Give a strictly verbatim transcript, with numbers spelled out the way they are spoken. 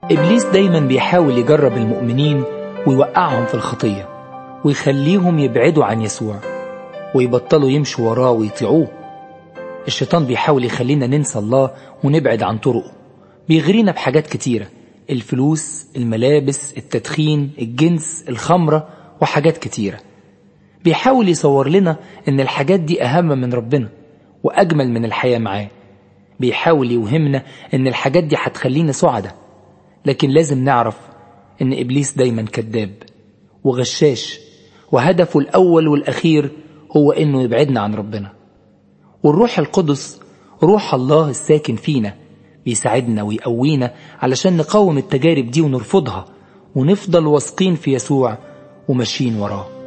إبليس دايما بيحاول يجرب المؤمنين ويوقعهم في الخطية ويخليهم يبعدوا عن يسوع ويبطلوا يمشوا وراه ويطيعوه. الشيطان بيحاول يخلينا ننسى الله ونبعد عن طرقه، بيغرينا بحاجات كتيرة: الفلوس، الملابس، التدخين، الجنس، الخمرة وحاجات كتيرة. بيحاول يصور لنا ان الحاجات دي اهم من ربنا واجمل من الحياة معاه. بيحاول يوهمنا ان الحاجات دي هتخلينا سعدة، لكن لازم نعرف ان إبليس دايما كذاب وغشاش، وهدفه الأول والأخير هو انه يبعدنا عن ربنا. والروح القدس، روح الله الساكن فينا، بيساعدنا ويقوينا علشان نقاوم التجارب دي ونرفضها ونفضل واثقين في يسوع وماشيين وراه.